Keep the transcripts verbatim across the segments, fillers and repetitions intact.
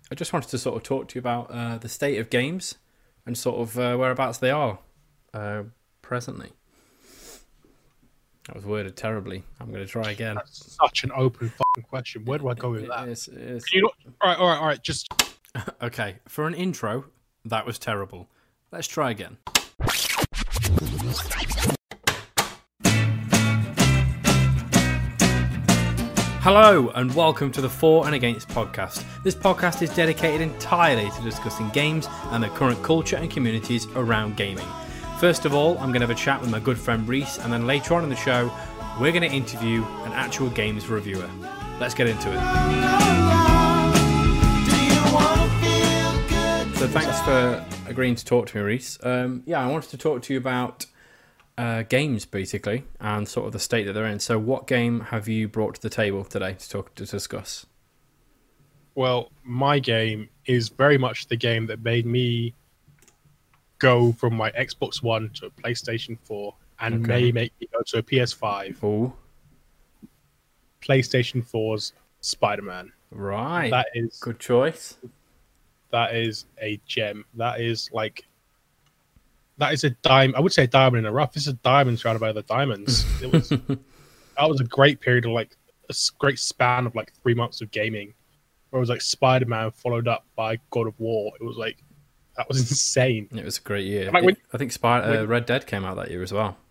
I just wanted to sort of talk to you about uh, the state of games and sort of uh, whereabouts they are uh, presently. That was worded terribly. I'm going to try again. That's such an open fucking question. Where do I go with It that? is, it is. Can you not... All right, all right, all right. Just Okay, for an intro, that was terrible. Let's try again. Hello and welcome to the For and Against podcast. This podcast is dedicated entirely to discussing games and the current culture and communities around gaming. First of all, I'm going to have a chat with my good friend Reese, and then later on in the show, we're going to interview an actual games reviewer. Let's get into it. So thanks for agreeing to talk to me, Reese. Um, yeah, I wanted to talk to you about uh, games, basically, and sort of the state that they're in. So what game have you brought to the table today to talk to discuss? well, my game is very much the game that made me go from my Xbox One to a PlayStation four, and Okay. may make me go to a P S five. Oh, PlayStation four's Spider-Man. right. That is Good choice. that is a gem. That is like that is a dime. I would say a diamond in the rough. It's a diamond surrounded by other diamonds. It was that was a great period of like a s- great span of like three months of gaming, where it was like Spider-Man followed up by God of War. It was like that was insane. It was a great year. Like when- I think Spy- uh, when- Red Dead came out that year as well.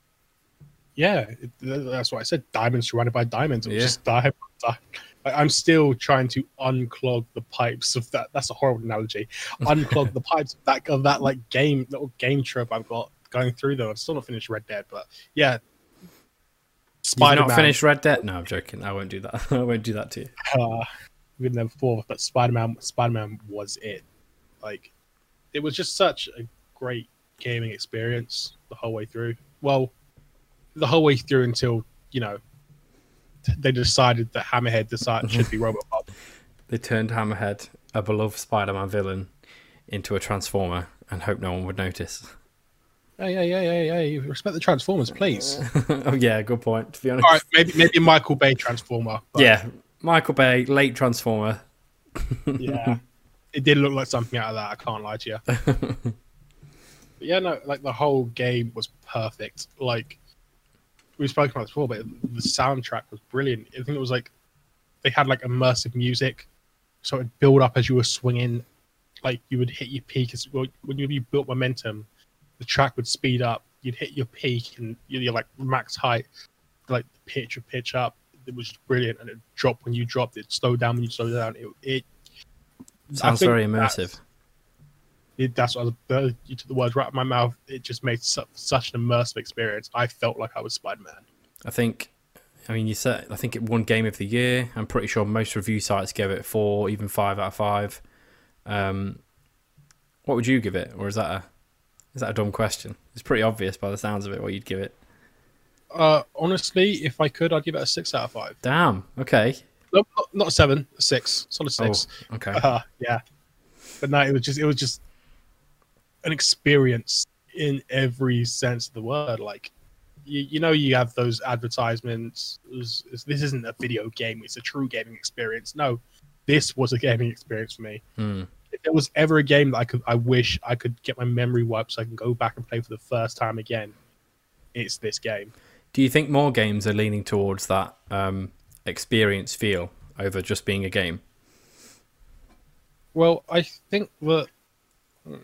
Yeah, it, that's what I said. Diamonds surrounded by diamonds. It was Yeah. just diamond. Like, I'm still trying to unclog the pipes of that. That's a horrible analogy. Unclog the pipes of that of that like game little game trope I've got going through though. I've still not finished Red Dead, but yeah. You've Spider-Man. not finished Red Dead? No, I'm joking. I won't do that. I won't do that to you. Uh, we've never before, but Spider-Man. Spider-Man was it. Like, it was just such a great gaming experience the whole way through. Well, the whole way through until you know they decided that Hammerhead decided should be Robocop. They turned Hammerhead, a beloved Spider-Man villain, into a Transformer and hoped no one would notice. Hey, hey, hey, hey, hey! Respect the Transformers, please. Oh yeah, good point. To be honest, All right, maybe maybe Michael Bay Transformer. But yeah, Michael Bay, late Transformer. yeah, it did look like something out of that. I can't lie to you. But yeah, no, like the whole game was perfect. Like we've spoken about this before, but the soundtrack was brilliant. I think it was like they had like immersive music, so it'd build up as you were swinging. Like you would hit your peak as well, when you, you built momentum, the track would speed up. You'd hit your peak and you're, you're like max height, like the pitch would pitch up. It was just brilliant, and it dropped when you dropped. It slowed down when you slowed down. It, it I Sounds think very that's- immersive. It, that's what I was, uh, you took the words right out of my mouth. It just made su- such an immersive experience. I felt like I was Spider-Man. I think. I mean, you said. I think it won Game of the Year. I'm pretty sure most review sites gave it four, even five out of five. Um, what would you give it, or is that a is that a dumb question? It's pretty obvious by the sounds of it what you'd give it. Uh, honestly, if I could, I'd give it a six out of five. Damn. Okay. No, not, not a seven, a six, solid six. Oh, okay. Uh, yeah, but no, it was just it was just an experience in every sense of the word. Like, you, you know, you have those advertisements. It was- it's- this isn't a video game; it's a true gaming experience. No, this was a gaming experience for me. Hmm. If there was ever a game that I could, I wish I could get my memory wiped so I can go back and play for the first time again. It's this game. Do you think more games are leaning towards that um, experience feel over just being a game? Well, I think that hmm,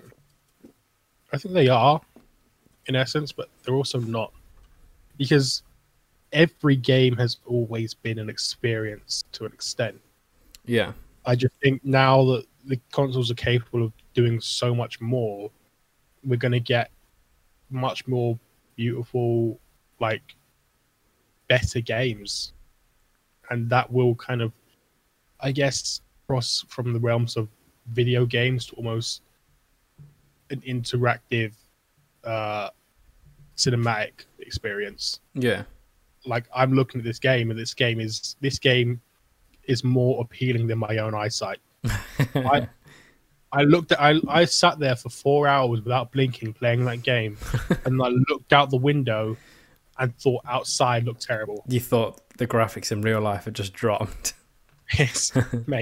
I think they are, in essence, but they're also not, because every game has always been an experience to an extent. Yeah. I just think now that the consoles are capable of doing so much more, we're going to get much more beautiful, like, better games. And that will kind of, I guess, cross from the realms of video games to almost an interactive uh, cinematic experience. Yeah. Like, I'm looking at this game, and this game is this game is more appealing than my own eyesight. I I looked at I I sat there for four hours without blinking playing that game, and I looked out the window and thought outside looked terrible. You thought the graphics in real life had just dropped. Yes, mate.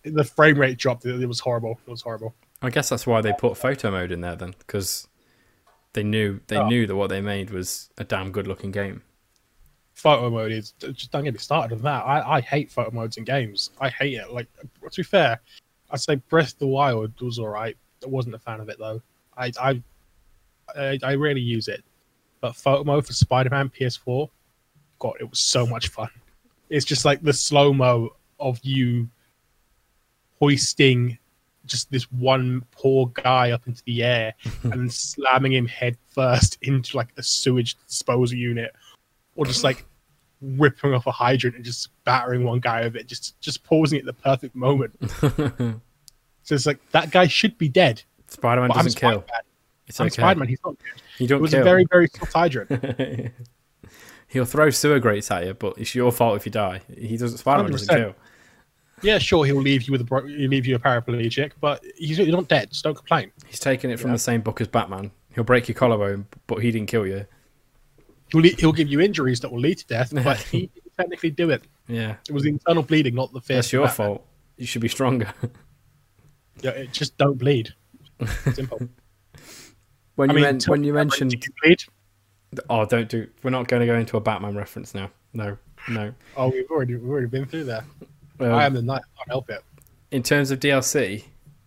the frame rate dropped. It, it was horrible. It was horrible. I guess that's why they put photo mode in there then, because they knew they oh. knew that what they made was a damn good looking game. Photo mode is just don't get me started on that. I, I hate photo modes in games. I hate it. Like, to be fair, I'd say Breath of the Wild was alright. I wasn't a fan of it though. I I I, I rarely use it, but photo mode for Spider-Man P S four, God, it was so much fun. It's just like the slow mo of you hoisting just this one poor guy up into the air and slamming him head first into like a sewage disposal unit, or just like ripping off a hydrant and just battering one guy with it, just just pausing at the perfect moment. So it's like that guy should be dead. Spider-Man but doesn't I'm kill. Spider-Man. It's I'm okay. Spider-Man. He's not dead. You don't it was kill. a very very soft hydrant. He'll throw sewer grates at you, but it's your fault if you die. He doesn't. Spider-Man doesn't kill. Yeah, sure, he'll leave you with a he'll leave you a paraplegic, but he's, you're not dead, so don't complain. He's taking it from yeah. the same book as Batman. He'll break your collarbone, but he didn't kill you. He'll, he'll give you injuries that will lead to death, but he didn't technically do it. Yeah, it was the internal bleeding, not the fear. That's your Batman. fault. You should be stronger. Yeah, it, just don't bleed. Simple. when I you mean, men- when you mentioned you bleed. Oh, don't do. We're not going to go into a Batman reference now. No, no. Oh, we've already we've already been through that. Um, I am the knight. I can't help it. In terms of D L C,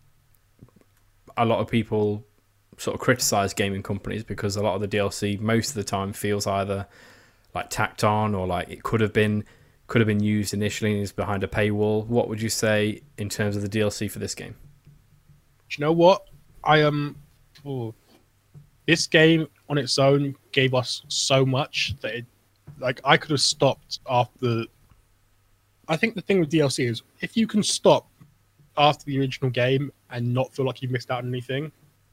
a lot of people sort of criticize gaming companies because a lot of the D L C most of the time feels either like tacked on or like it could have been could have been used initially and is behind a paywall. What would you say in terms of the D L C for this game? Do you know what? I am. Um, oh, this game on its own gave us so much that it, like I could have stopped after. I think the thing with D L C is if you can stop after the original game and not feel like you've missed out on anything,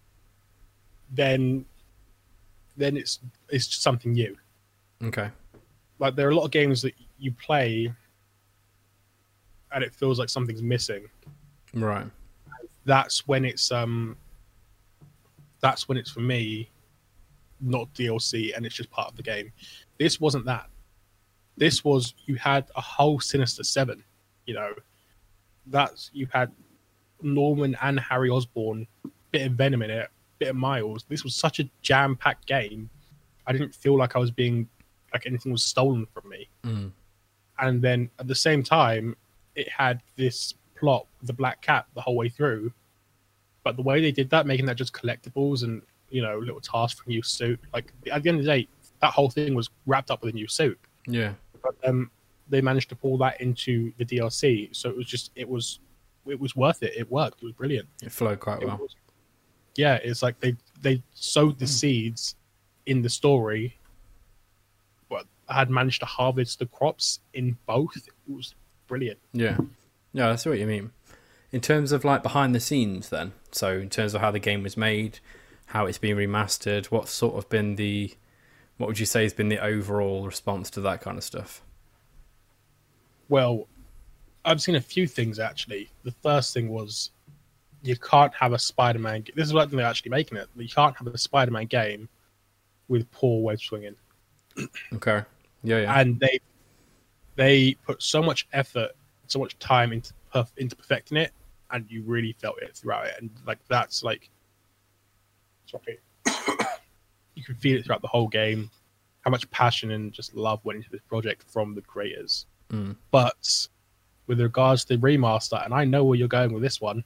then then it's it's just something new. Okay. Like there are a lot of games that you play and it feels like something's missing. Right. That's when it's um that's when it's for me not D L C and it's just part of the game. This wasn't that. This was you had a whole Sinister Seven, you know. That's you had Norman and Harry Osborn, bit of Venom in it, bit of Miles. This was such a jam-packed game. I didn't feel like I was being like anything was stolen from me. Mm. And then at the same time, it had this plot with the Black Cat the whole way through. But the way they did that, making that just collectibles and you know little tasks for a new suit, like at the end of the day, that whole thing was wrapped up with a new suit. Yeah. But um, they managed to pull that into the D L C, so it was just it was it was worth it. It worked. It was brilliant. It flowed quite it well. Was, yeah, it's like they they sowed the seeds in the story, but had managed to harvest the crops in both. It was brilliant. Yeah, yeah, that's what you mean. In terms of like behind the scenes, then, so in terms of how the game was made, how it's been remastered, what's sort of been the What would you say has been the overall response to that kind of stuff? Well, I've seen a few things, actually. The first thing was you can't have a Spider-Man... This is what they're actually making it. You can't have a Spider-Man game with poor web swinging. Okay. Yeah, yeah. And they they put so much effort, so much time into perf- into perfecting it, and you really felt it throughout it. And like that's like... Sorry. You can feel it throughout the whole game, how much passion and just love went into this project from the creators. Mm. But with regards to the remaster, and I know where you're going with this one,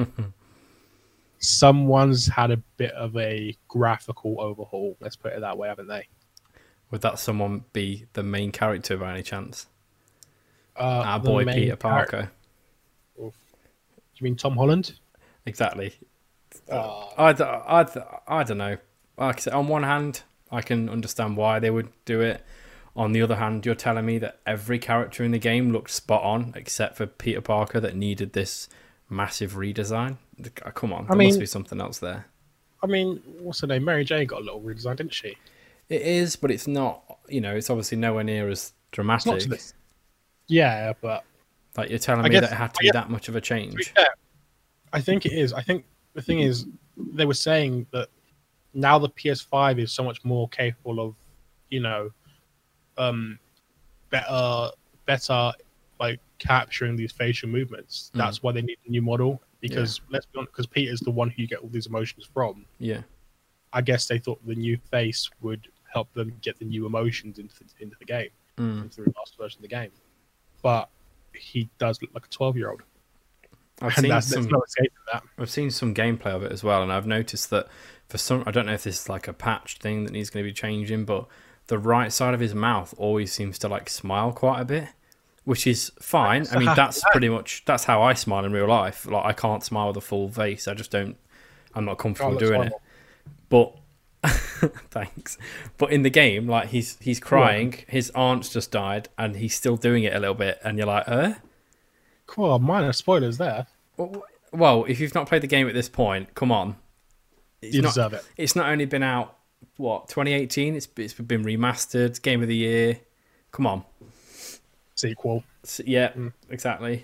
someone's had a bit of a graphical overhaul. Let's put it that way, haven't they? Would that someone be the main character by any chance? Uh, Our boy Peter Parker. Do you mean Tom Holland? Exactly. Uh, I, I, I don't know. Like I said, on one hand, I can understand why they would do it. On the other hand, you're telling me that every character in the game looked spot on, except for Peter Parker that needed this massive redesign. Come on, there I mean, must be something else there. I mean, what's her name? Mary Jane got a little redesign, didn't she? It is, but it's not, you know, it's obviously nowhere near as dramatic. It's yeah, but... Like, you're telling I me guess, that it had to I be guess, that much of a change. Yeah, I think it is. I think the thing is, they were saying that now the P S five is so much more capable of, you know, um, better, better, like capturing these facial movements. That's Mm. why they need a new model. Because let's be honest, because Peter's the one who you get all these emotions from. Yeah. I guess they thought the new face would help them get the new emotions into the, into the game, Mm. into the last version of the game. But he does look like a twelve-year-old. I've And seen that's, some. there's no escaping that. I've seen some gameplay of it as well, and I've noticed that for some, I don't know if this is like a patch thing that needs going to be changing, but the right side of his mouth always seems to like smile quite a bit, which is fine. I mean, that's pretty much that's how I smile in real life. Like I can't smile with a full face. I just don't. I'm not comfortable Oh, doing it. But thanks. But in the game, like he's he's crying, yeah. His aunt's just died, and he's still doing it a little bit, and you're like, uh. Cool, minor spoilers there. Well, well, if you've not played the game at this point, come on. It's you not, deserve it. It's not only been out, what, twenty eighteen? It's it's been remastered, Game of the Year. Come on. Sequel. So, yeah, mm. exactly.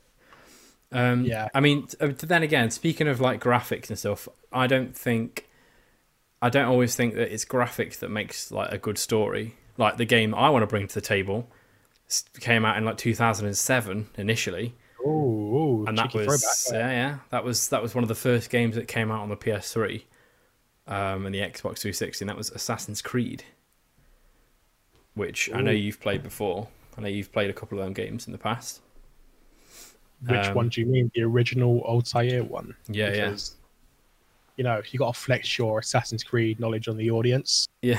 Um, yeah. I mean, then again, speaking of like graphics and stuff, I don't think, I don't always think that it's graphics that makes like a good story. Like the game I want to bring to the table came out in like two thousand seven initially. Ooh, and that was yeah, yeah, that was that was one of the first games that came out on the P S three um, and the Xbox three sixty, and that was Assassin's Creed, which Ooh. I know you've played before. I know you've played a couple of them games in the past. Which um, one do you mean? The original Altair one? Yeah, because, yeah. You know, you got to flex your Assassin's Creed knowledge on the audience. Yeah.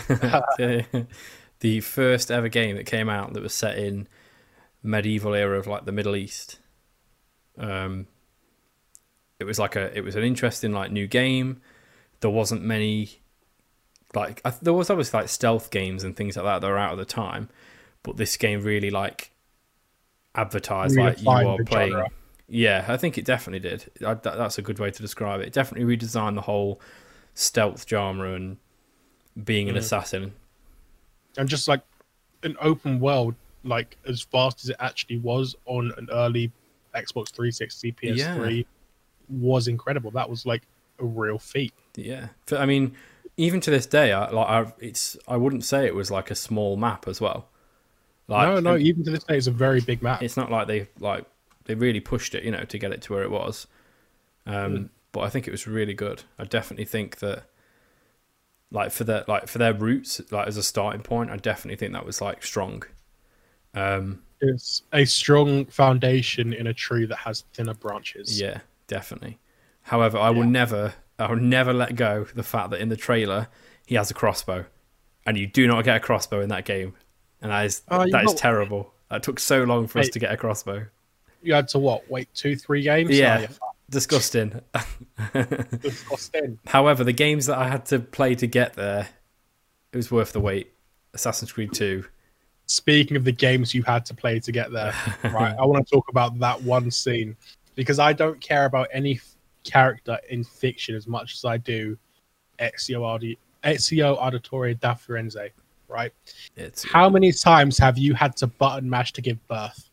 The first ever game that came out that was set in medieval era of like the Middle East. Um, it was like a, it was an interesting like new game. There wasn't many, like I, there was obviously like stealth games and things like that that were out at the time, but this game really like advertised really like you are playing. Genre. Yeah, I think it definitely did. I, that, that's a good way to describe it. It definitely redesigned the whole stealth genre and being an mm. assassin. And just like an open world, like as fast as it actually was on an early Xbox three sixty, P S three, yeah. was incredible. That was like a real feat. Yeah, I mean, even to this day, I like I, it's I wouldn't say it was like a small map as well. Like, no, no, even to this day, it's a very big map. It's not like they like they really pushed it, you know, to get it to where it was. Um, mm. But I think it was really good. I definitely think that. Like for their like for their roots, like as a starting point, I definitely think that was like strong. Um, it's a strong foundation in a tree that has thinner branches. Yeah, definitely. However, I yeah. will never, I will never let go the fact that in the trailer he has a crossbow, and you do not get a crossbow in that game, and that is uh, that is not... terrible. That took so long for Wait, us to get a crossbow. You had to what? Wait two, three games? Yeah. Oh, disgusting. Disgusting. However, the games that I had to play to get there, it was worth the wait. Assassin's Creed two. Speaking of the games you had to play to get there, right? I want to talk about that one scene because I don't care about any character in fiction as much as I do Ezio Audi, Ezio Auditore da Firenze, right? It's, How many times have you had to button mash to give birth?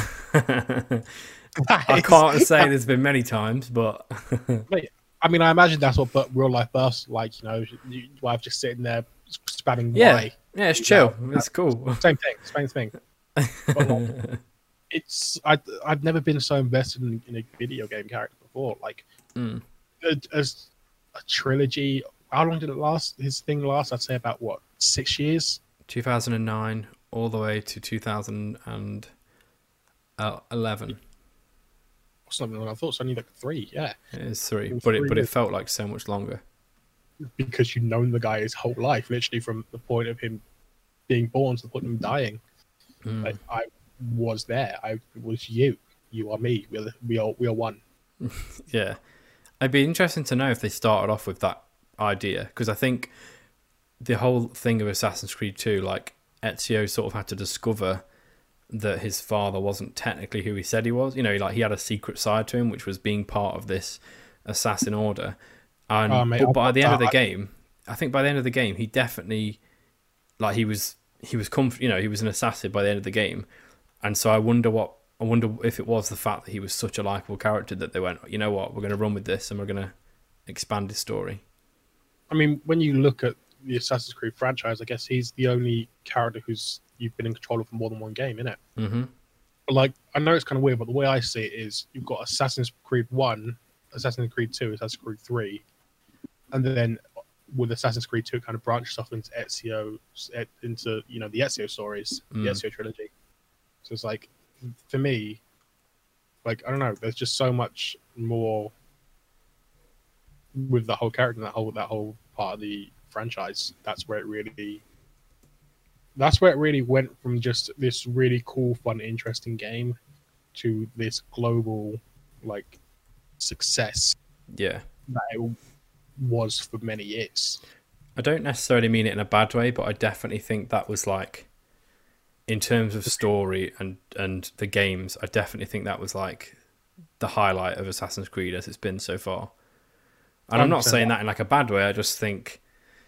I can't say there's been many times, but I mean, I imagine that's what real life births like. You know, your wife just sitting there spamming. Yeah, Y. yeah, it's chill. You know, it's cool. Same thing. Same thing. But like, it's I I've never been so invested in, in a video game character before. Like, mm. as a trilogy. How long did it last? His thing last? I'd say about what six years. two thousand nine all the way to two thousand eleven. Something like I thought it's only like three, yeah. It is three, it but it but it felt like so much longer. Because you've known the guy his whole life, literally from the point of him being born to the point of him dying. Mm. Like, I was there. I was you. You are me. We're we are we are one. Yeah, it'd be interesting to know if they started off with that idea because I think the whole thing of Assassin's Creed two, like Ezio sort of had to discover that his father wasn't technically who he said he was. You know, like he had a secret side to him, which was being part of this assassin order. And oh, mate, but by the end of the game, I think by the end of the game, he definitely, like he was, he was comf- you know, he was an assassin by the end of the game. And so I wonder what, I wonder if it was the fact that he was such a likable character that they went, you know what, we're going to run with this and we're going to expand his story. I mean, when you look at the Assassin's Creed franchise, I guess he's the only character who's you've been in control of for more than one game, innit? Mm-hmm. Like, I know it's kind of weird, but the way I see it is you've got Assassin's Creed one, Assassin's Creed two, Assassin's Creed three, and then with Assassin's Creed two, it kind of branched off into Ezio, into, you know, the Ezio stories, mm. the Ezio trilogy. So it's like, for me, like, I don't know, there's just so much more with the whole character, that whole that whole part of the franchise. That's where it really, that's where it really went from just this really cool, fun, interesting game to this global, like, success. Yeah, that it was for many years. I don't necessarily mean it in a bad way, but I definitely think that was like, in terms of story and and the games, I definitely think that was like the highlight of Assassin's Creed as it's been so far. And I'm not saying that in like a bad way. I just think,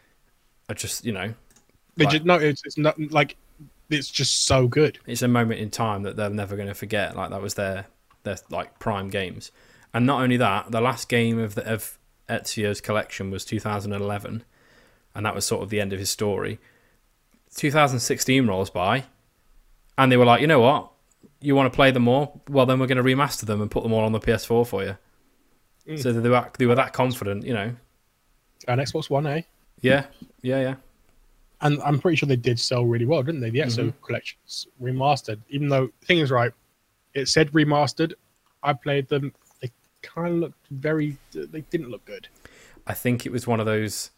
I just you know, like, just, no, it's, it's not like it's just so good. It's a moment in time that they're never going to forget. Like that was their their like prime games. And not only that, the last game of the, of Ezio's collection was two thousand eleven, and that was sort of the end of his story. two thousand sixteen rolls by, and they were like, you know what? You want to play them more? Well, then we're going to remaster them and put them all on the P S four for you. Mm. So they were, they were that confident, you know. And Xbox One, eh? Yeah, yeah, yeah. And I'm pretty sure they did sell really well, didn't they? The Ezio mm-hmm. collections remastered. Even though, the thing is, right, it said remastered. I played them. They kind of looked very... They didn't look good. I think it was one of those...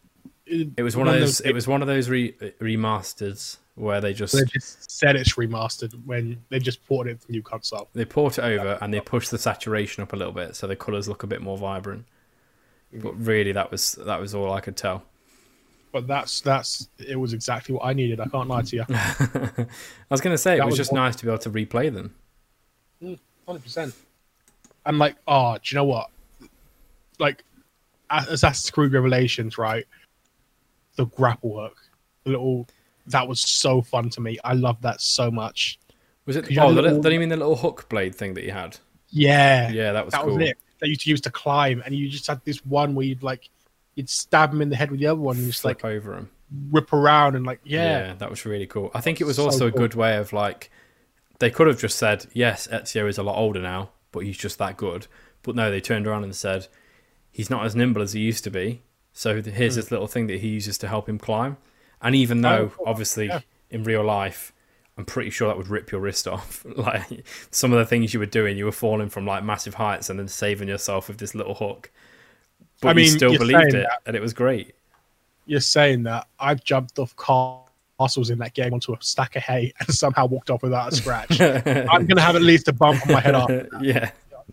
It was one, one of those. those it was one of those re, remasters where they just they just said it's remastered when they just ported it to the new console. They port it over and they push the saturation up a little bit so the colours look a bit more vibrant. Mm. But really, that was that was all I could tell. But that's that's it was exactly what I needed. I can't lie to you. I was going to say that it was, was just one. nice to be able to replay them. one hundred percent. And like, oh, do you know what? Like, Assassin's Creed Revelations, right? The grapple work, the little that was so fun to me. I loved that so much. Was it? Oh, little, don't you mean the little hook blade thing that you had? Yeah, yeah, that was that cool. was it. That you used to use to climb, and you just had this one where you'd like you'd stab him in the head with the other one, and just flip like over him, whip around, and like yeah, yeah, that was really cool. I think it was also so cool. a good way of like they could have just said yes, Ezio is a lot older now, but he's just that good. But no, they turned around and said he's not as nimble as he used to be. So here's mm. this little thing that he uses to help him climb. And even though, oh, obviously, yeah. in real life, I'm pretty sure that would rip your wrist off. Like some of the things you were doing, you were falling from like massive heights and then saving yourself with this little hook. But I mean, you still believed it, that, and it was great. You're saying that I've jumped off castles in that game onto a stack of hay and somehow walked off without a scratch. I'm going to have at least a bump on my head after that. Yeah.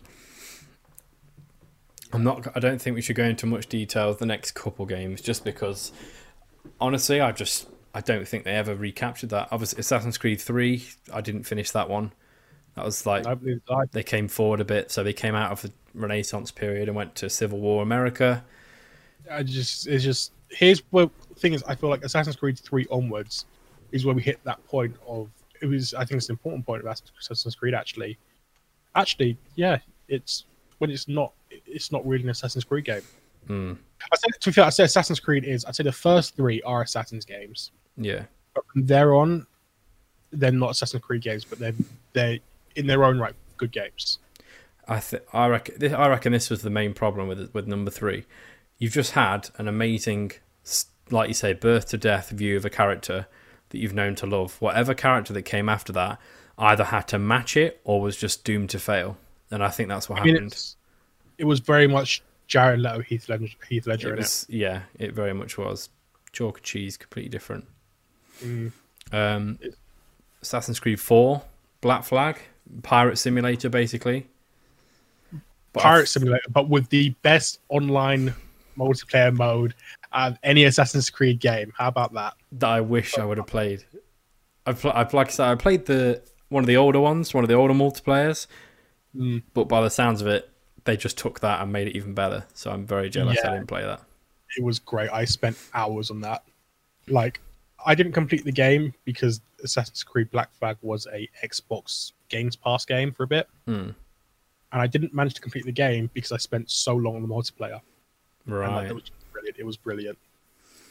I'm not. I don't think we should go into much detail of the next couple games, just because, honestly, I just I don't think they ever recaptured that. Obviously, Assassin's Creed three, I didn't finish that one. That was like they came forward a bit, so they came out of the Renaissance period and went to Civil War America. I just it's just here's where the thing is. I feel like Assassin's Creed three onwards is where we hit that point of it was. I think it's an important point of Assassin's Creed actually. Actually, yeah, it's. When it's not, it's not really an Assassin's Creed game. Mm. I said to be fair, I say Assassin's Creed is. I'd say the first three are Assassin's games. Yeah. But from there on, they're not Assassin's Creed games, but they're they're in their own right good games. I th- I reckon this, I reckon this was the main problem with with number three. You've just had an amazing, like you say, birth to death view of a character that you've known to love. Whatever character that came after that either had to match it or was just doomed to fail. And I think that's what I mean, happened. It was very much Jared Leto, Heath Ledger, Heath Ledger it was, in it. Yeah, it very much was. Chalk and cheese, completely different. Mm. Um, Assassin's Creed four, Black Flag, pirate simulator, basically. But pirate simulator, but with the best online multiplayer mode of any Assassin's Creed game. How about that? That I wish I would have played. I've, pl- I've like I said, I played the one of the older ones, one of the older multiplayers. Mm. But by the sounds of it, they just took that and made it even better. So I'm very jealous yeah, I didn't play that. It was great. I spent hours on that. Like, I didn't complete the game because Assassin's Creed Black Flag was a Xbox Games Pass game for a bit. Mm. And I didn't manage to complete the game because I spent so long on the multiplayer. Right. And, like, it was brilliant. It was brilliant.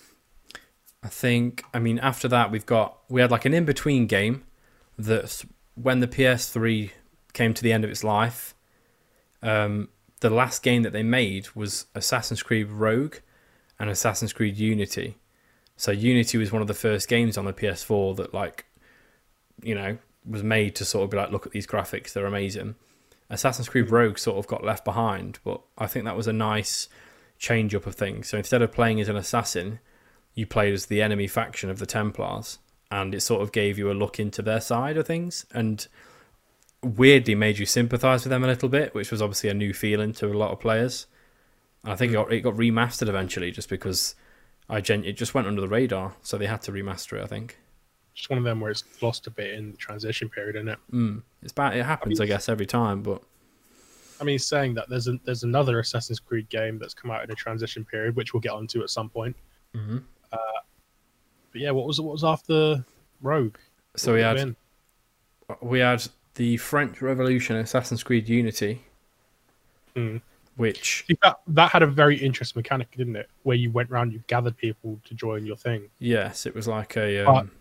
I think, I mean, after that, we've got, we had like an in-between game that when the P S three came to the end of its life, um, the last game that they made was Assassin's Creed Rogue and Assassin's Creed Unity. So Unity was one of the first games on the P S four that, like, you know, was made to sort of be like, look at these graphics, they're amazing. Assassin's Creed Rogue sort of got left behind, but I think that was a nice change up of things. So instead of playing as an assassin, you played as the enemy faction of the Templars, and it sort of gave you a look into their side of things, and weirdly made you sympathise with them a little bit, which was obviously a new feeling to a lot of players. And I think it got, it got remastered eventually, just because I gen- it just went under the radar, so they had to remaster it, I think. Just one of them where it's lost a bit in the transition period, isn't it? Mm. It's bad. It happens, I, mean, I guess, every time. But I mean, saying that there's a, there's another Assassin's Creed game that's come out in a transition period, which we'll get onto at some point. Mm-hmm. Uh, but yeah, what was what was after Rogue? So what we had been? we had the French Revolution, Assassin's Creed Unity, mm. which See, that that had a very interesting mechanic, didn't it? Where you went around, you gathered people to join your thing. Yes, it was like a. Um,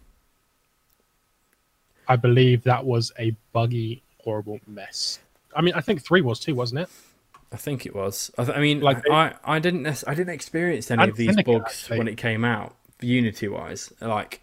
I believe that was a buggy, horrible mess. I mean, I think three was too, wasn't it? I think it was. I, th- I mean, like they, I, I didn't I didn't experience any of these bugs actually. when it came out, Unity wise. Like,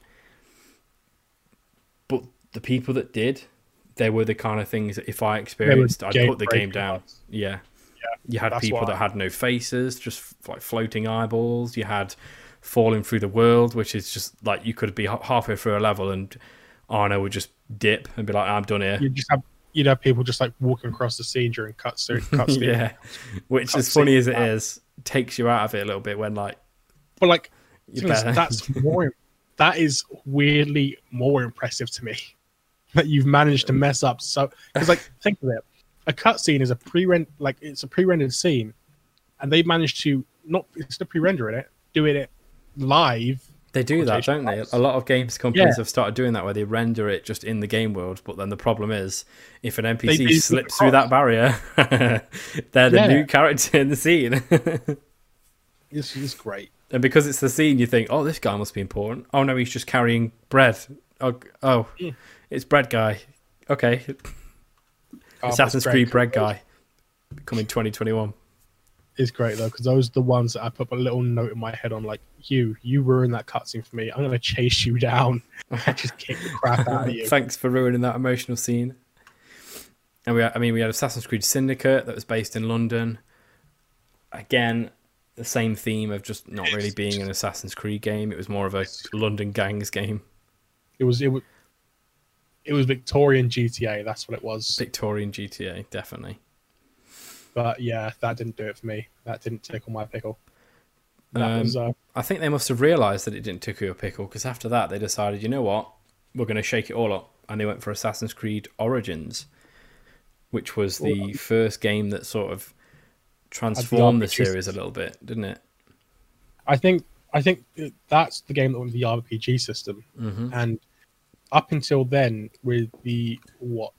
but the people that did, they were the kind of things that if I experienced, I'd put the game down. Yeah. Yeah. You had people that had no faces, just like floating eyeballs. You had falling through the world, which is just like you could be halfway through a level and Arno would just dip and be like, I'm done here. You just have you'd have people just like walking across the scene during cutscene. Cut yeah, which cut as funny as it is, takes you out of it a little bit when like. But like, that's more. That is weirdly more impressive to me that you've managed to mess up so. Because like, think of it, a cutscene is a pre-rend like it's a pre-rendered scene, and they managed to not instead of pre-rendering it, doing it live. They do that, don't they? A lot of games companies yeah. have started doing that, where they render it just in the game world. But then the problem is, if an N P C slips through that barrier, they're the yeah. new character in the scene. This is great. And because it's the scene, you think, "Oh, this guy must be important." Oh no, he's just carrying bread. Oh, oh yeah. It's bread guy. Okay, oh, Assassin's Creed bread guy coming twenty twenty-one. Is great though, because those are the ones that I put a little note in my head on, like, you, you ruined that cutscene for me. I'm going to chase you down and just kick the crap out of you. Thanks for ruining that emotional scene. And we, had, I mean, we had Assassin's Creed Syndicate that was based in London. Again, the same theme of just not really being an Assassin's Creed game. It was more of a London gangs game. It was it was it was Victorian G T A. That's what it was. Victorian G T A, definitely. But yeah, that didn't do it for me. That didn't tickle my pickle. That um, was, uh... I think they must have realised that it didn't tickle your pickle, because after that they decided, you know what, we're going to shake it all up, and they went for Assassin's Creed Origins, which was the well, first game that sort of transformed the, the series a little bit, didn't it? I think I think that's the game that went with the R P G system, mm-hmm. and up until then, with the what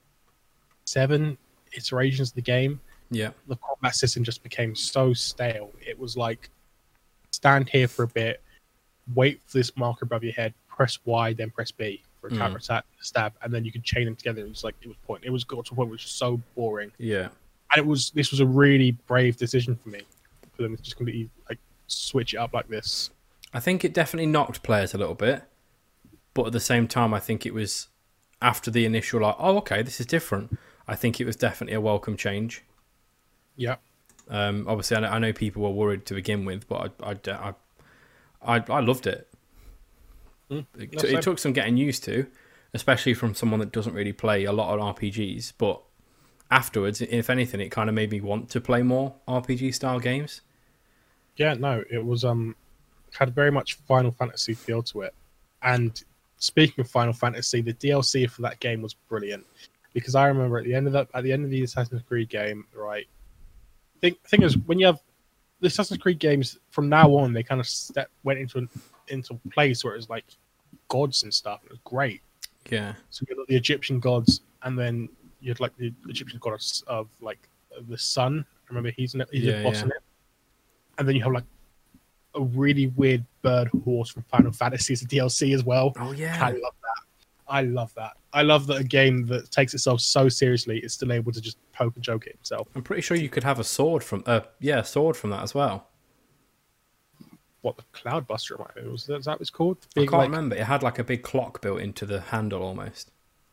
seven iterations of the game. Yeah, the combat system just became so stale. It was like, stand here for a bit, wait for this marker above your head, press Y, then press B for a mm. counter attack, stab, and then you could chain them together. It was like it was point. It was got to a point which was so boring. Yeah, and it was. This was a really brave decision for me, for them to just completely like switch it up like this. I think it definitely knocked players a little bit, but at the same time, I think it was after the initial like, oh, okay, this is different. I think it was definitely a welcome change. Yeah. Um, obviously, I know, I know people were worried to begin with, but I, I, I, I, I loved it. Mm, it, t- it took some getting used to, especially from someone that doesn't really play a lot of R P Gs. But afterwards, if anything, it kind of made me want to play more R P G style games. Yeah, no, it was um had very much Final Fantasy feel to it. And speaking of Final Fantasy, the D L C for that game was brilliant, because I remember at the end of that, at the end of the Assassin's Creed game, right. Thing, thing is, when you have the Assassin's Creed games from now on, they kind of step went into an, into a place where it was like gods and stuff. It was great. Yeah. So you had the Egyptian gods, and then you had like the Egyptian goddess of like the sun. Remember, he's in it, he's yeah, a boss yeah. in it. And then you have like a really weird bird horse from Final Fantasy as a D L C as well. Oh yeah, I love that. I love that. I love that a game that takes itself so seriously is still able to just poke and joke at itself. I'm pretty sure you could have a sword from, uh, yeah, a sword from that as well. What, the Cloudbuster? Was that, is that what it's called? I Big, can't like... remember. It had like a big clock built into the handle almost.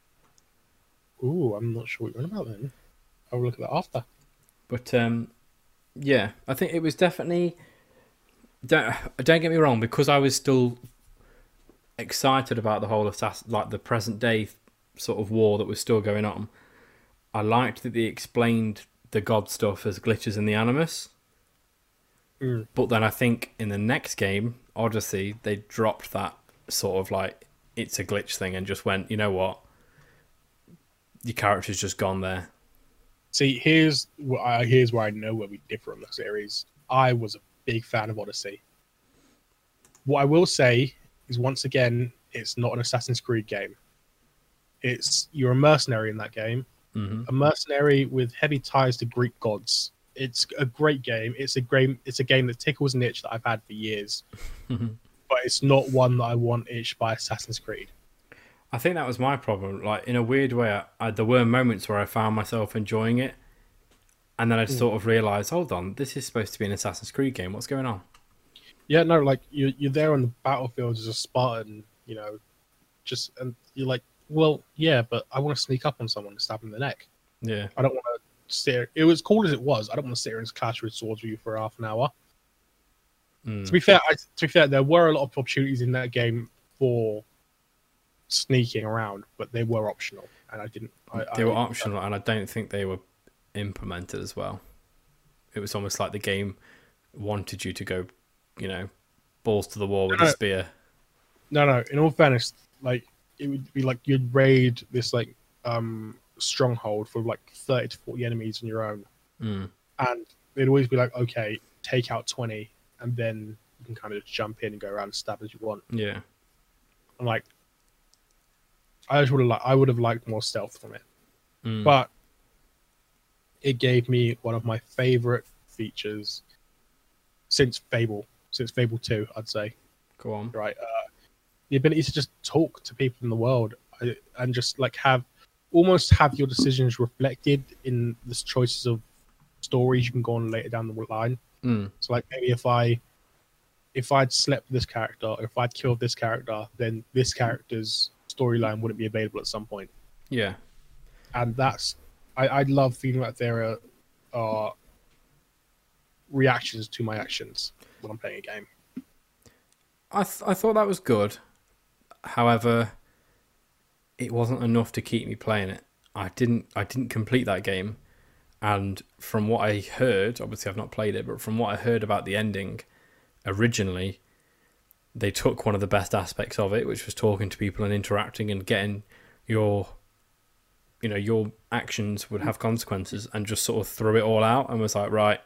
Ooh, I'm not sure what you're on about then. I'll look at that after. But um, yeah, I think it was definitely. Don't don't get me wrong, because I was still excited about the whole assassin, like the present day sort of war that was still going on. I liked that they explained the god stuff as glitches in the Animus. Mm. But then I think in the next game, Odyssey, they dropped that sort of like it's a glitch thing and just went, you know what, your character's just gone there. See, here's what I, here's where I know where we differ on the series. I was a big fan of Odyssey. What I will say is, once again, it's not an Assassin's Creed game. It's you're a mercenary in that game, mm-hmm. a mercenary with heavy ties to Greek gods. It's a great game. It's a game. It's a game that tickles an itch that I've had for years, but it's not one that I want itched by Assassin's Creed. I think that was my problem. Like, in a weird way, I, I, there were moments where I found myself enjoying it, and then I'd mm. sort of realise, hold on, this is supposed to be an Assassin's Creed game. What's going on? Yeah, no, like, you're, you're there on the battlefield as a Spartan, you know, just, and you're like, well, yeah, but I want to sneak up on someone and stab them in the neck. Yeah. I don't want to sit It was cool as it was. I don't want to sit here and clash with swords with you for half an hour. Mm. To be fair, I, to be fair, there were a lot of opportunities in that game for sneaking around, but they were optional, and I didn't. I, they I, were optional, I, and I don't think they were implemented as well. It was almost like the game wanted you to go, you know, balls to the wall with no, a spear. No, no. In all fairness, like it would be like you'd raid this like um stronghold for like thirty to forty enemies on your own, mm. and they'd always be like, okay, take out twenty, and then you can kind of just jump in and go around and stab as you want. Yeah, I'm like. I just would have liked, I would have liked more stealth from it, mm. but it gave me one of my favorite features since Fable, since Fable two, I'd say. Go on. Right, uh, the ability to just talk to people in the world and just like have almost have your decisions reflected in the choices of stories you can go on later down the line. Mm. So, like maybe if I if I'd slept with this character, or if I'd killed this character, then this character's storyline wouldn't be available at some point. Yeah, and that's I, I love feeling like there are, are reactions to my actions when I'm playing a game. I th- I thought that was good. However, it wasn't enough to keep me playing it. I didn't I didn't complete that game, and from what I heard, obviously I've not played it, but from what I heard about the ending, originally, they took one of the best aspects of it, which was talking to people and interacting and getting your, you know, your actions would have consequences, and just sort of threw it all out and was like, right,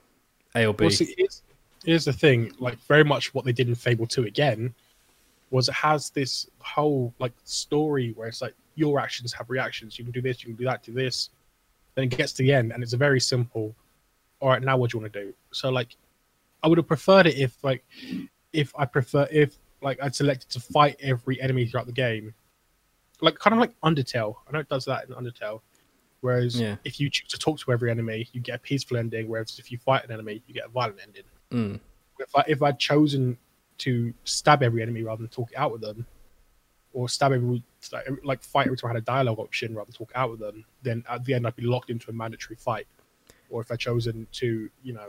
A or B. Well, see, here's, here's the thing, like very much what they did in Fable two again, was it has this whole like story where it's like your actions have reactions. You can do this, you can do that, do this. Then it gets to the end and it's a very simple, all right, now what do you want to do? So like, I would have preferred it if like, if I prefer, if like I'd selected to fight every enemy throughout the game, like kind of like Undertale. I know it does that in Undertale. Whereas yeah. if you choose to talk to every enemy, you get a peaceful ending. Whereas if you fight an enemy, you get a violent ending. Mm. If I if I'd chosen to stab every enemy rather than talk it out with them, or stab every like, like fight every time I had a dialogue option rather than talk it out with them, then at the end I'd be locked into a mandatory fight. Or if I'd chosen to, you know.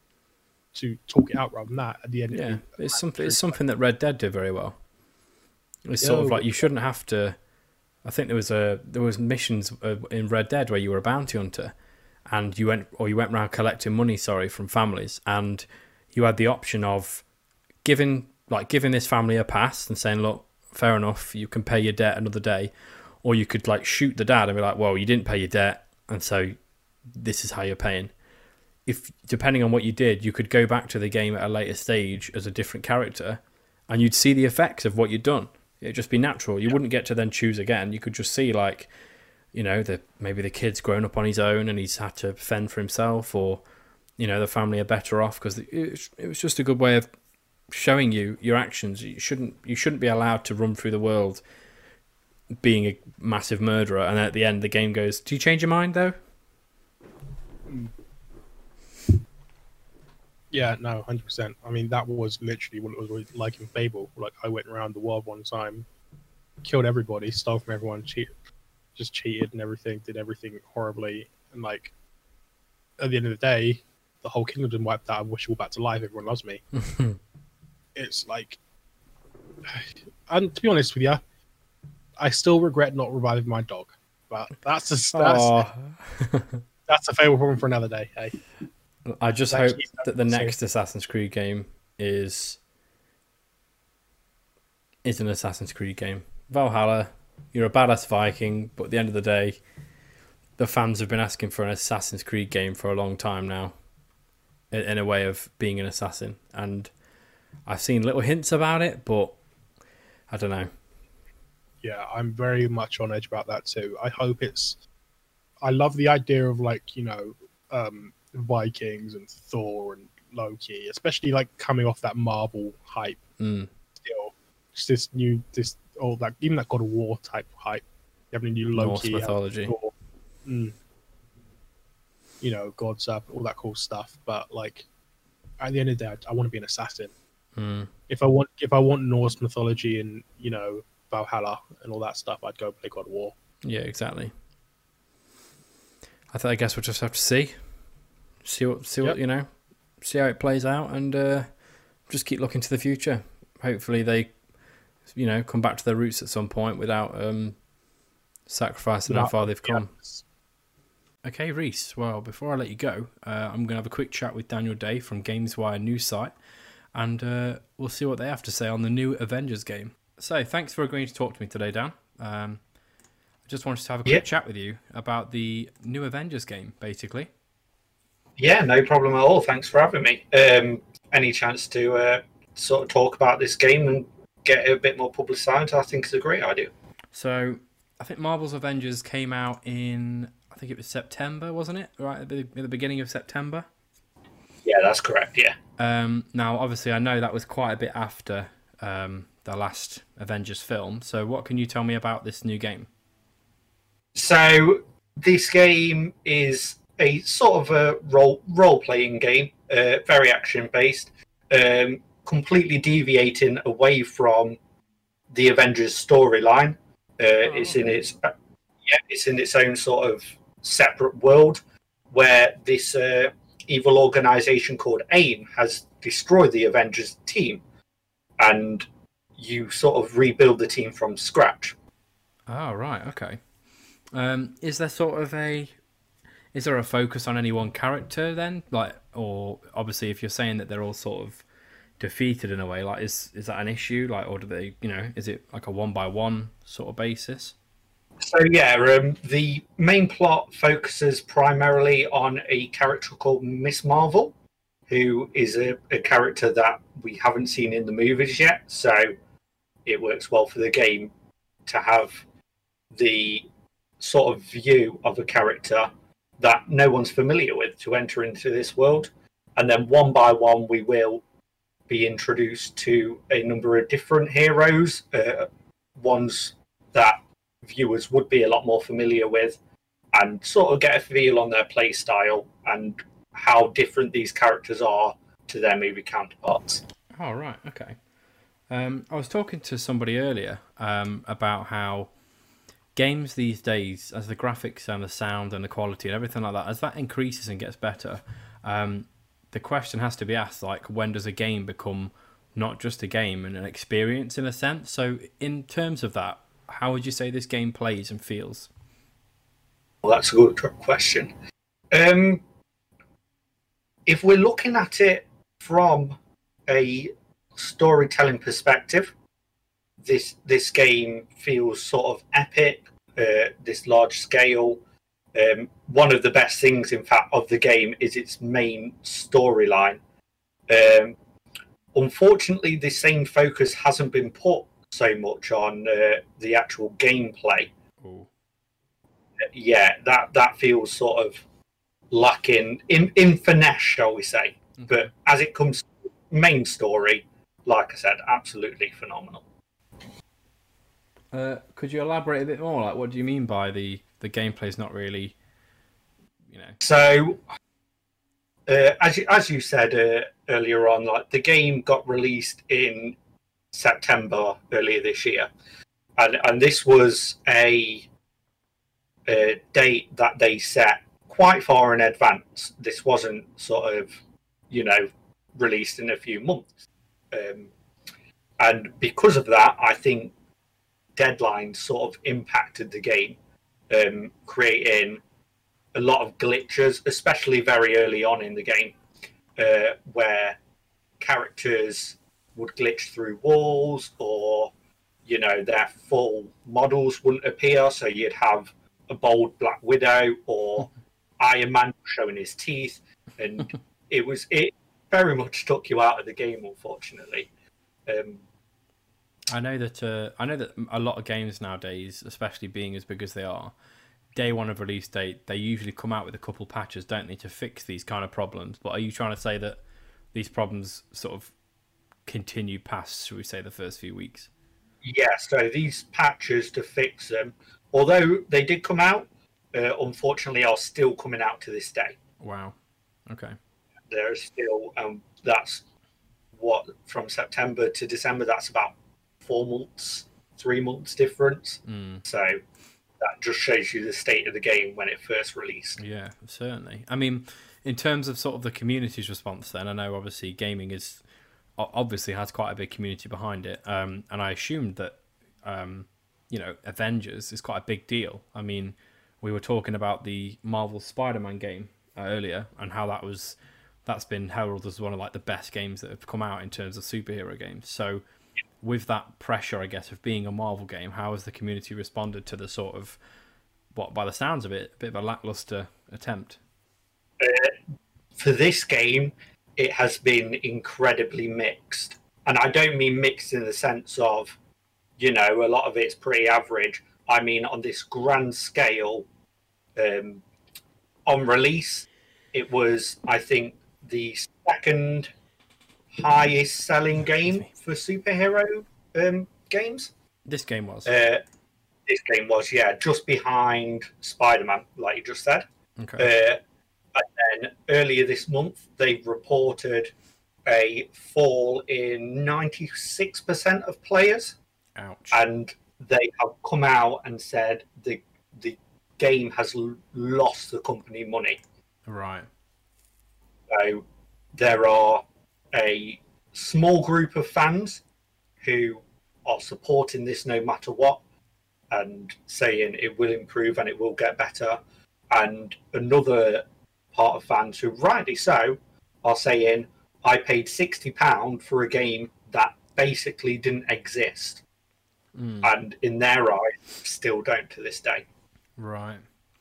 to talk it out rather than that at the end. Yeah, it's something. It's something that Red Dead did very well. It's sort oh, of like you shouldn't have to. I think there was a there was missions in Red Dead where you were a bounty hunter, and you went or you went around collecting money. Sorry, from families, and you had the option of giving like giving this family a pass and saying, look, fair enough, you can pay your debt another day, or you could like shoot the dad and be like, well, you didn't pay your debt, and so this is how you're paying. If depending on what you did, you could go back to the game at a later stage as a different character, and you'd see the effects of what you'd done. It'd just be natural. You yeah. wouldn't get to then choose again. You could just see like, you know, the maybe the kid's grown up on his own and he's had to fend for himself, or you know, the family are better off because it, it was just a good way of showing you your actions. You shouldn't you shouldn't be allowed to run through the world being a massive murderer, and then at the end the game goes, "Do you change your mind though?" Yeah, no, one hundred percent. I mean, that was literally what it was like in Fable. Like, I went around the world one time, killed everybody, stole from everyone, cheated, just cheated and everything, did everything horribly, and like, at the end of the day, the whole kingdom wiped out. I wish you all back to life. Everyone loves me. It's like, and to be honest with you, I still regret not reviving my dog. But that's a, that's, that's a Fable problem for another day. Hey, I just hope that the next Assassin's Creed game is is an Assassin's Creed game. Valhalla, you're a badass Viking, but at the end of the day, the fans have been asking for an Assassin's Creed game for a long time now, in, in a way of being an assassin. And I've seen little hints about it, but I don't know. Yeah, I'm very much on edge about that too. I hope it's... I love the idea of, like, you know, um, Vikings and Thor and Loki, especially, like, coming off that Marvel hype. Mm. Still, just this new, this, all that, even that God of War type hype. You have a new Loki. Norse mythology. Thor, mm, you know, gods up, all that cool stuff. But, like, at the end of the day, I, I want to be an assassin. Mm. If I want, if I want Norse mythology and, you know, Valhalla and all that stuff, I'd go play God of War. Yeah, exactly. I th- I guess we'll just have to see, see what, see what yep. you know, see how it plays out, and uh, just keep looking to the future. Hopefully, they, you know, come back to their roots at some point without um, sacrificing Without, how far they've come. Yeah. Okay, Reese. Well, before I let you go, uh, I'm going to have a quick chat with Daniel Day from GamesWire news site, and uh, we'll see what they have to say on the new Avengers game. So, thanks for agreeing to talk to me today, Dan. Um, I just wanted to have a quick yep. chat with you about the new Avengers game, basically. Yeah, no problem at all. Thanks for having me. Um, any chance to uh, sort of talk about this game and get it a bit more publicised, I think is a great idea. So, I think Marvel's Avengers came out in, I think it was September, wasn't it? Right at the, at the beginning of September? Yeah, that's correct, yeah. Um, now, obviously, I know that was quite a bit after um, the last Avengers film. So what can you tell me about this new game? So this game is a sort of a role role playing game, uh, very action based, um, completely deviating away from the Avengers storyline. Uh, oh. It's in its yeah, it's in its own sort of separate world where this uh, evil organization called AIM has destroyed the Avengers team, and you sort of rebuild the team from scratch. Oh, right, okay. Um, is there sort of a... Is there a focus on any one character then? Like, or obviously if you're saying that they're all sort of defeated in a way, like is is that an issue? Like, or do they, you know, is it like a one by one sort of basis? So yeah, um, the main plot focuses primarily on a character called Miss Marvel, who is a, a character that we haven't seen in the movies yet. So it works well for the game to have the sort of view of a character that no one's familiar with to enter into this world. And then one by one, we will be introduced to a number of different heroes, uh, ones that viewers would be a lot more familiar with, and sort of get a feel on their play style and how different these characters are to their movie counterparts. Oh, right, okay. Um, I was talking to somebody earlier um, about how games these days, as the graphics and the sound and the quality and everything like that, as that increases and gets better, um, the question has to be asked, like, when does a game become not just a game and an experience in a sense? So in terms of that, how would you say this game plays and feels? Well, that's a good question. Um, if we're looking at it from a storytelling perspective, this this game feels sort of epic, uh, this large scale. Um, one of the best things, in fact, of the game is its main storyline. Um, unfortunately, the same focus hasn't been put so much on uh, the actual gameplay. Ooh. Yeah, that that feels sort of lacking in, in finesse, shall we say. Okay. But as it comes to main story, like I said, absolutely phenomenal. Uh, could you elaborate a bit more? Like, what do you mean by the the gameplay's not really, you know? So, uh, as you, as you said uh, earlier on, like the game got released in September earlier this year, and and this was a, a date that they set quite far in advance. This wasn't sort of, you know, released in a few months, um, and because of that, I think deadlines sort of impacted the game, um, creating a lot of glitches, especially very early on in the game, uh, where characters would glitch through walls, or you know their full models wouldn't appear, so you'd have a bold Black Widow or Iron Man showing his teeth, and it was it very much took you out of the game, unfortunately. Um, I know that uh, I know that a lot of games nowadays, especially being as big as they are, day one of release date, they usually come out with a couple patches, don't they, to fix these kind of problems. But are you trying to say that these problems sort of continue past, should we say, the first few weeks? Yeah, so these patches to fix them, although they did come out, uh, unfortunately are still coming out to this day. Wow. Okay. They're still, um, that's what, from September to December, that's about four months, three months difference. Mm. So that just shows you the state of the game when it first released. Yeah, certainly. I mean, in terms of sort of the community's response then, I know obviously gaming is obviously has quite a big community behind it, um, and I assumed that um, you know, Avengers is quite a big deal. I mean, we were talking about the Marvel Spider-Man game uh, earlier, and how that was that's been heralded as one of like the best games that have come out in terms of superhero games. So with that pressure, I guess, of being a Marvel game, how has the community responded to the sort of, what by the sounds of it, a bit of a lackluster attempt? Uh, for this game, it has been incredibly mixed. And I don't mean mixed in the sense of, you know, a lot of it's pretty average. I mean, on this grand scale, um, on release, it was, I think, the second highest selling game for superhero um, games. This game was. Uh, this game was, yeah, just behind Spider-Man, like you just said. Okay. Uh, and then earlier this month, they reported a fall in ninety-six percent of players. Ouch. And they have come out and said the the game has l- lost the company money. Right. So there are a small group of fans who are supporting this no matter what, and saying it will improve and it will get better. And another part of fans who, rightly so, are saying, I paid sixty pounds for a game that basically didn't exist. Mm. And in their eyes, still don't to this day. Right.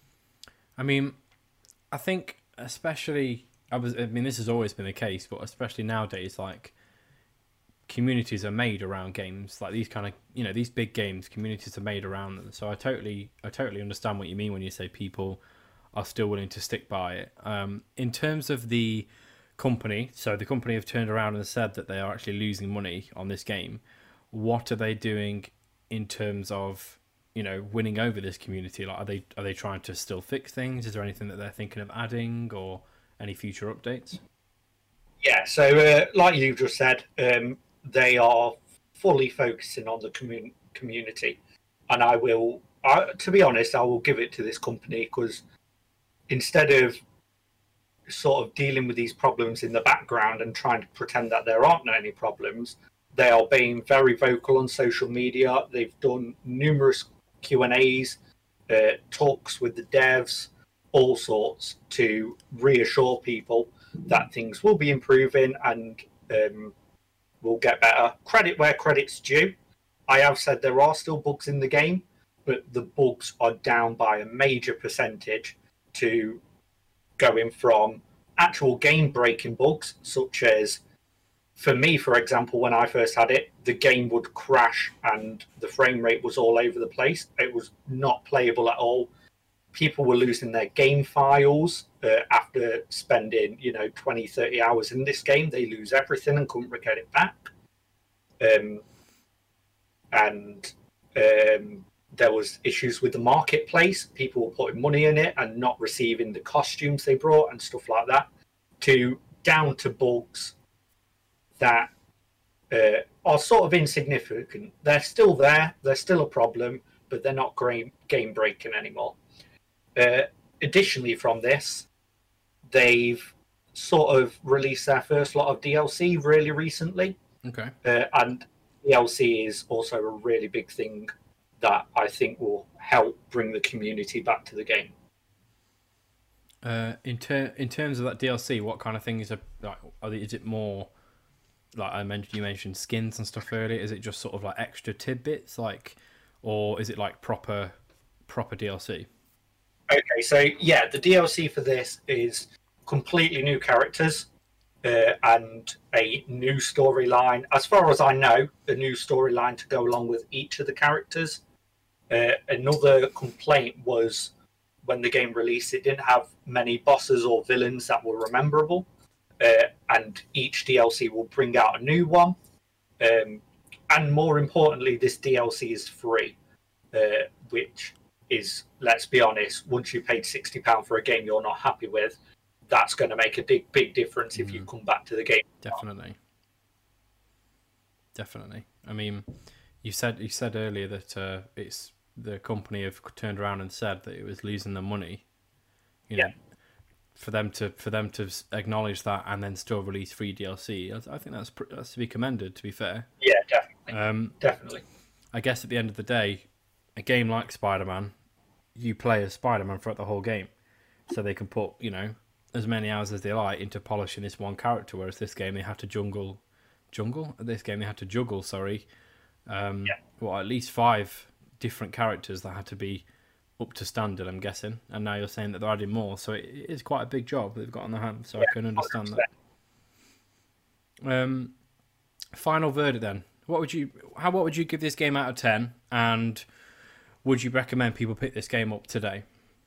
I mean, I think especially, I was. I mean, this has always been the case, but especially nowadays, like, communities are made around games. Like these kind of, you know, these big games, communities are made around them. So I totally, I totally understand what you mean when you say people are still willing to stick by it. Um, in terms of the company, so the company have turned around and said that they are actually losing money on this game. What are they doing in terms of, you know, winning over this community? Like, are they are they trying to still fix things? Is there anything that they're thinking of adding, or any future updates? Yeah, so uh, like you just said, um, they are fully focusing on the commun- community. And I will, I, to be honest, I will give it to this company, because instead of sort of dealing with these problems in the background and trying to pretend that there aren't any problems, they are being very vocal on social media. They've done numerous Q and A's, uh, talks with the devs, all sorts, to reassure people that things will be improving and um, will get better. Credit where credit's due. I have said there are still bugs in the game, but the bugs are down by a major percentage to going from actual game-breaking bugs, such as, for me, for example, when I first had it, the game would crash and the frame rate was all over the place. It was not playable at all. People were losing their game files uh, after spending, you know, twenty, thirty hours in this game. They lose everything and couldn't get it back. Um, and um, there was issues with the marketplace. People were putting money in it and not receiving the costumes they brought and stuff like that, to down to bugs that uh, are sort of insignificant. They're still there. They're still a problem, but they're not game breaking anymore. Uh, additionally, from this, they've sort of released their first lot of D L C really recently. Okay. Uh, and D L C is also a really big thing that I think will help bring the community back to the game. Uh, in ter- in terms of that D L C, what kind of things are like? Are they, is it more like I mentioned? You mentioned skins and stuff earlier. Is it just sort of like extra tidbits, like, or is it like proper proper D L C? Okay, so yeah, the D L C for this is completely new characters uh, and a new storyline. As far as I know, a new storyline to go along with each of the characters. Uh, another complaint was when the game released, it didn't have many bosses or villains that were rememberable. Uh, and each D L C will bring out a new one. Um, and more importantly, this D L C is free, uh, which is, let's be honest, once you paid sixty pounds for a game you're not happy with, that's going to make a big, big difference if mm. you come back to the game. Definitely. Definitely. I mean, you said you said earlier that uh, it's the company have turned around and said that it was losing their money. You know, yeah. For them to for them to acknowledge that and then still release free D L C, I think that's that's to be commended. To be fair. Yeah, definitely. Um, definitely. I guess at the end of the day, a game like Spider-Man, you play as Spider-Man throughout the whole game, so they can put, you know, as many hours as they like into polishing this one character. Whereas this game they have to jungle, jungle. This game they had to juggle. Sorry, um, yeah. well, at least five different characters that had to be up to standard, I'm guessing. And now you're saying that they're adding more, so it is quite a big job they've got on their hands. So yeah, I can understand one hundred percent. that. Um, final verdict then. What would you? How? What would you give this game out of ten? And would you recommend people pick this game up today?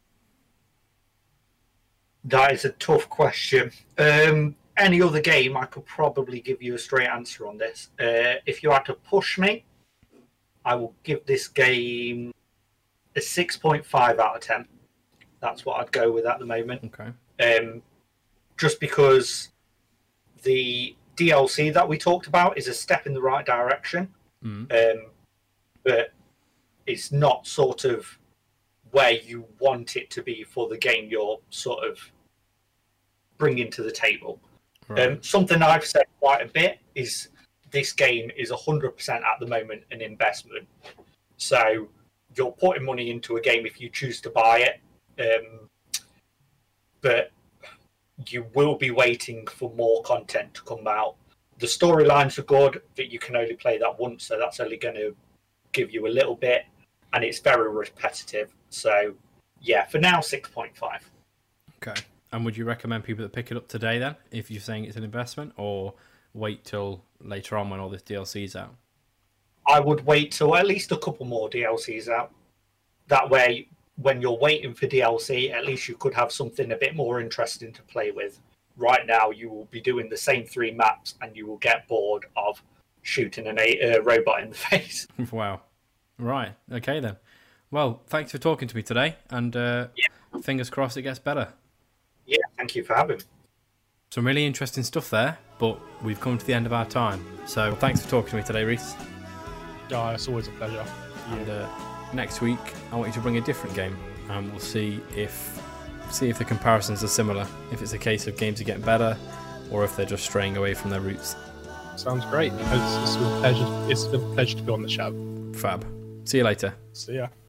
That is a tough question. Um, any other game, I could probably give you a straight answer on this. Uh, if you had to push me, I will give this game a six point five out of ten. That's what I'd go with at the moment. Okay. Um, just because the D L C that we talked about is a step in the right direction, mm. um, but it's not sort of where you want it to be for the game you're sort of bringing to the table. Right. Um, something I've said quite a bit is this game is one hundred percent at the moment an investment. So you're putting money into a game if you choose to buy it, um, but you will be waiting for more content to come out. The storylines are good, but you can only play that once, so that's only going to give you a little bit, and it's very repetitive. So, yeah, for now, six point five. Okay. And would you recommend people that pick it up today then, if you're saying it's an investment, or wait till later on when all this D L C's out? I would wait till at least a couple more D L Cs out. That way, when you're waiting for D L C, at least you could have something a bit more interesting to play with. Right now, you will be doing the same three maps, and you will get bored of shooting an a uh, robot in the face. Wow. Right. Okay, then. Well, thanks for talking to me today, and uh, yeah. fingers crossed it gets better. Yeah, thank you for having me. Some really interesting stuff there, but we've come to the end of our time. So thanks for talking to me today, Reese. Oh, it's always a pleasure. And uh, next week, I want you to bring a different game, and we'll see if see if the comparisons are similar. If it's a case of games are getting better, or if they're just straying away from their roots. Sounds great. It's, it's, a pleasure. It's a pleasure to be on the show. Fab. See you later. See ya.